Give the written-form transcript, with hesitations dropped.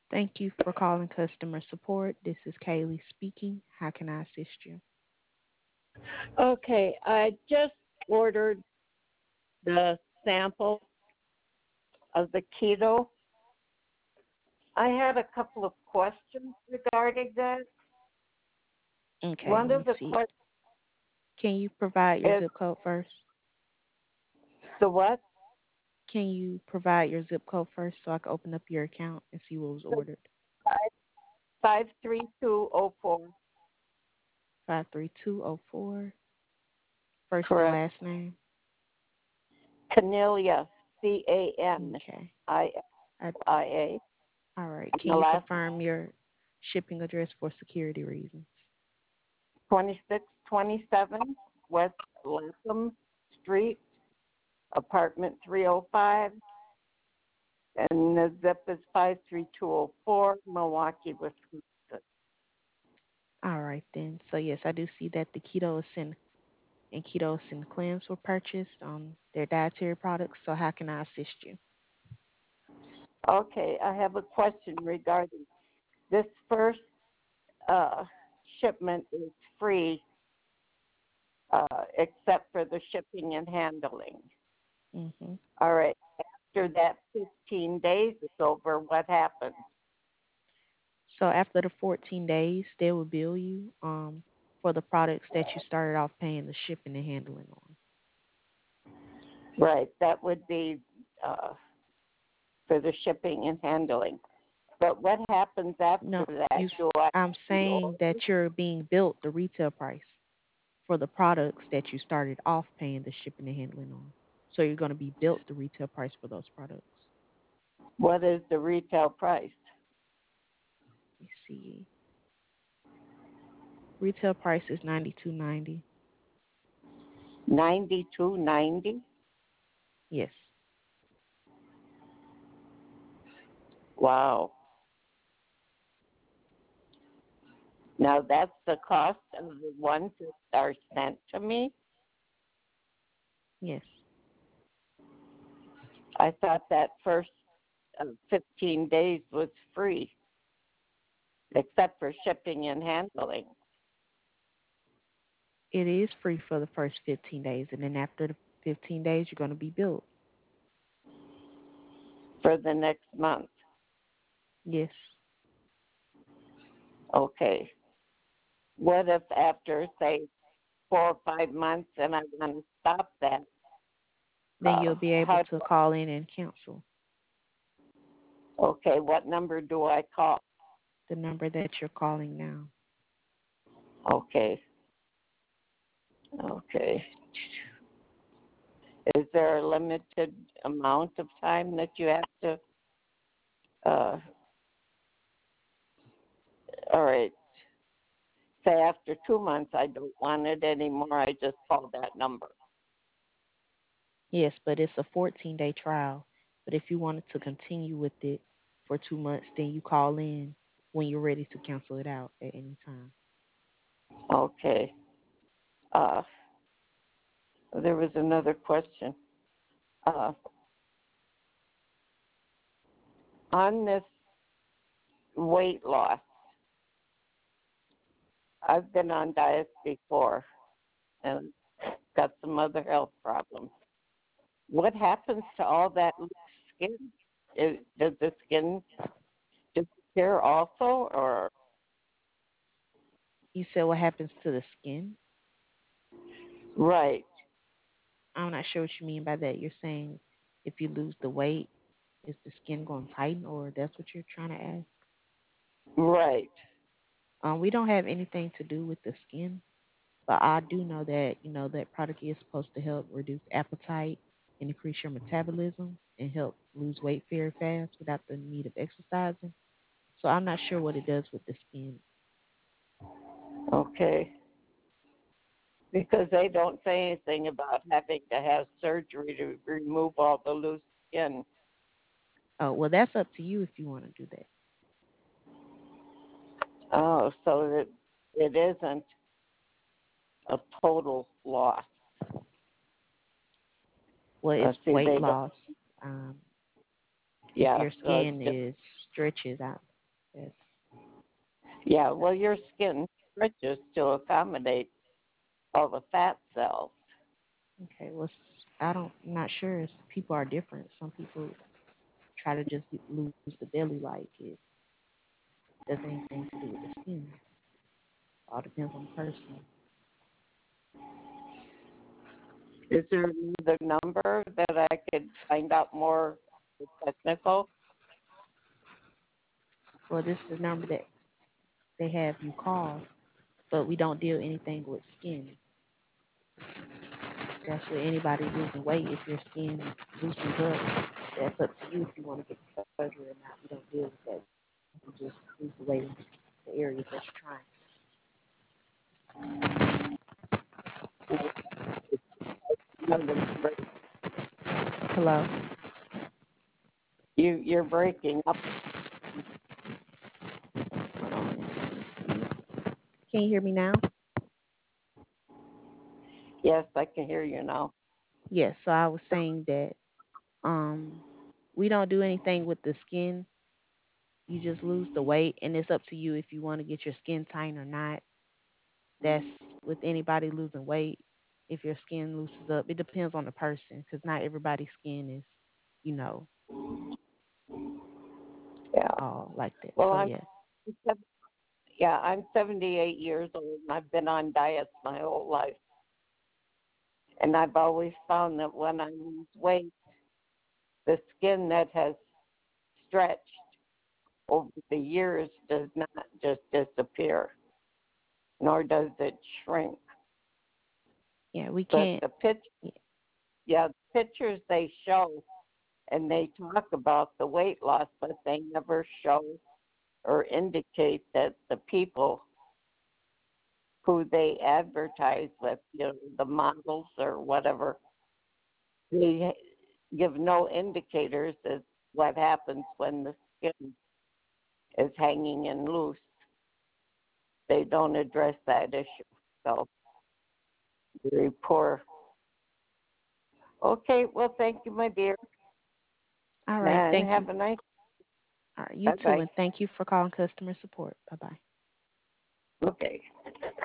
Thank you for calling customer support. This is Kaylee speaking. How can I assist you? Okay, I just ordered the sample of the keto. I had a couple of questions regarding that. Okay, One let of me the see. questions Can you provide your is zip code first? the what? Can you provide your zip code first so I can open up your account and see what was The ordered? 53204. 53204. First and Correct. last name. Canelia, Canilia. Okay. I, all right. And Can the you last confirm your shipping address for security reasons? 2627 West Latham Street, apartment 305, and the zip is 53204, Milwaukee, Wisconsin. All right then. So yes, I do see that the Keto and Keto Cleanse were purchased on their dietary products. So how can I assist you? Okay, I have a question regarding this first uh, shipment is free except for the shipping and handling. hmm All right, after that 15 days is over, what happens? So after the 14 days, they will bill you for the products that you started off paying the shipping and handling on. Right, that would be uh, for the shipping and handling. But what happens after No, that? Do I I'm saying that reorder? you're being billed the retail price for the products that you started off paying the shipping and handling on. So you're going to be billed the retail price for those products. What is the retail price? Let me see. Retail price is 92.90. 92.90. Yes. Wow. Now that's the cost of the ones that are sent to me. Yes. I thought that first 15 days was free, except for shipping and handling It is free for the first 15 days, and then after the 15 days, you're going to be billed. for the next month. Yes. Okay. What if after, say, 4 or 5 months and I want to stop that? Then you'll be able How? to call in and cancel Okay. What number do I call? the number that you're calling now. Okay. Okay. Is there a limited amount of time that you have to? Uh, all right. Say after 2 months, I don't want it anymore. I just call that number. Yes, but it's a 14-day trial. But if you wanted to continue with it for 2 months, then you call in when you're ready to cancel it out at any time. Okay. Uh, there was another question. Uh, on this weight loss, I've been on diets before and got some other health problems. What happens to all that loose skin? Does the skin disappear also, or You said what happens to the skin? right, I'm not sure what you mean by that. You're saying if you lose the weight, is the skin going to tighten, or that's what you're trying to ask? right? We don't have anything to do with the skin, but I do know that that product is supposed to help reduce appetite and increase your metabolism and help lose weight very fast without the need of exercising. So I'm not sure what it does with the skin. Okay, because they don't say anything about having to have surgery to remove all the loose skin. Oh, well, that's up to you if you want to do that. Oh, so that it isn't a total loss. Well, it's See, weight they don't. loss. Um, if Yeah, your so it's skin just is stretches out. Yes. Yeah, well, your skin stretches to accommodate all the fat cells. Okay. Well, I don't. I'm not sure. People are different. Some people try to just lose the belly like it doesn't anything to do with the skin. All depends on the person. Is there another number that I could find out more technical? Well, this is the number that they have you call, but we don't deal anything with skin. That's with anybody losing weight. If your skin loosens up, that's up to you if you want to get the surgery or not. We don't deal with that. You just lose the weight in the areas that you're trying. Another number. Hello. You're breaking up. Hold on. Can you hear me now? Yes, I can hear you now. Yes. So I was saying that um we don't do anything with the skin. You just lose the weight, and it's up to you if you want to get your skin tight or not. That's with anybody losing weight. If your skin loosens up, it depends on the person because not everybody's skin is, you know, Yeah. all like that. Well, So yeah. I'm 78 years old and I've been on diets my whole life. And I've always found that when I lose weight, the skin that has stretched over the years does not just disappear, nor does it shrink. Yeah, we But can't. Yeah, the pictures they show and they talk about the weight loss, but they never show or indicate that the people who they advertise with, the models or whatever, they give no indicators as what happens when the skin is hanging and loose. They don't address that issue. So very poor. Okay, well, thank you, my dear, all right. and Thank you. have a nice. All right, you Bye too, bye. and thank you for calling customer support. Bye bye. Okay.